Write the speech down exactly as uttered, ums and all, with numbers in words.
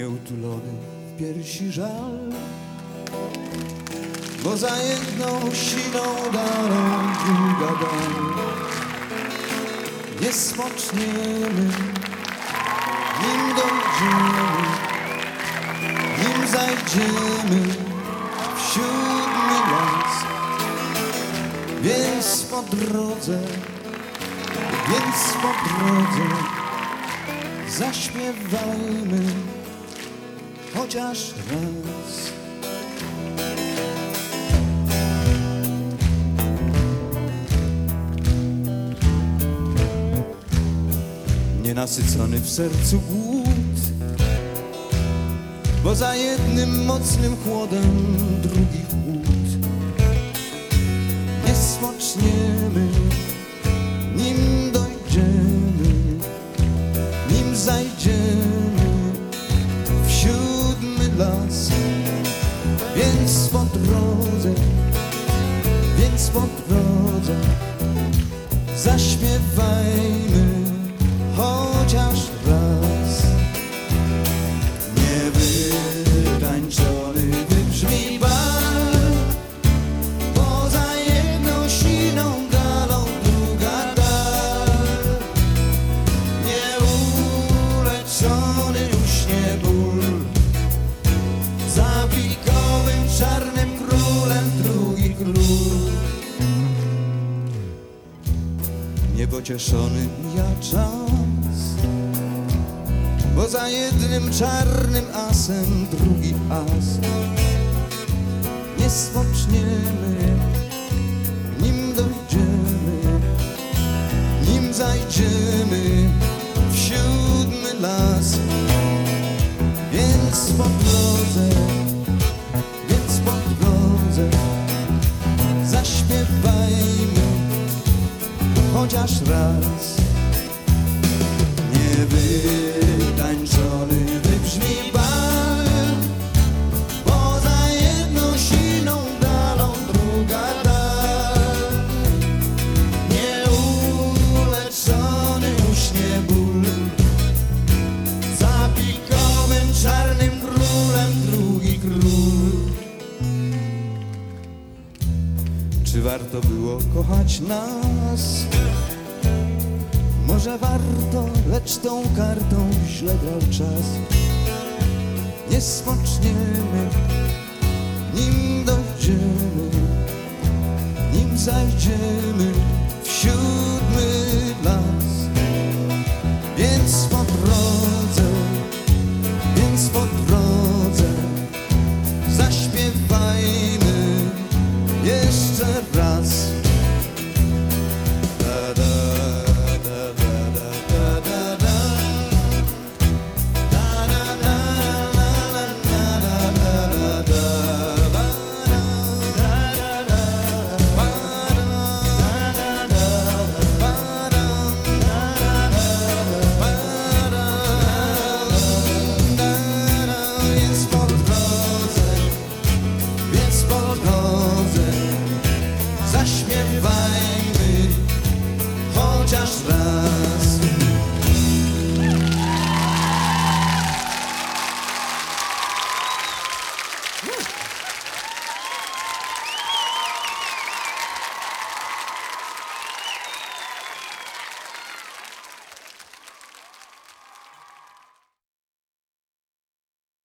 Nieutulony w piersi żal, bo za jedną siną darą druga dal. Nie spoczniemy, nim dojdziemy, nim zajdziemy w siódmy las. Więc po drodze, więc po drodze zaśpiewajmy chociaż raz. Nienasycony w sercu głód, bo za jednym mocnym chłodem drugi chłód. Nie spoczniemy, nim dojdziemy, nim zajdziemy w siódmy las. Więc po drodze, więc po drodze zaśpiewajmy chociaż raz. Niewytańczony wybrzmi bal, bo za jedną siną galą druga dal. Nieuleczony uśnie ból, za pikowym czarnym królem drugi król. Niepocieszony mija czas, bo za jednym czarnym asem drugi as. Nie spoczniemy, nim dojdziemy, nim zajdziemy w siódmy las. Więc po drodze, więc po drodze zaśpiewajmy chociaż raz. Niewytańczony wybrzmi bal, bo za jedną siną dalą druga dal. Nieuleczony uśnie ból, za pikowym czarnym królem drugi król. Czy warto było kochać nas? Może warto, lecz tą kartą źle grał czas. Nie spoczniemy, nim dojdziemy, nim zajdziemy w siódmy las. Więc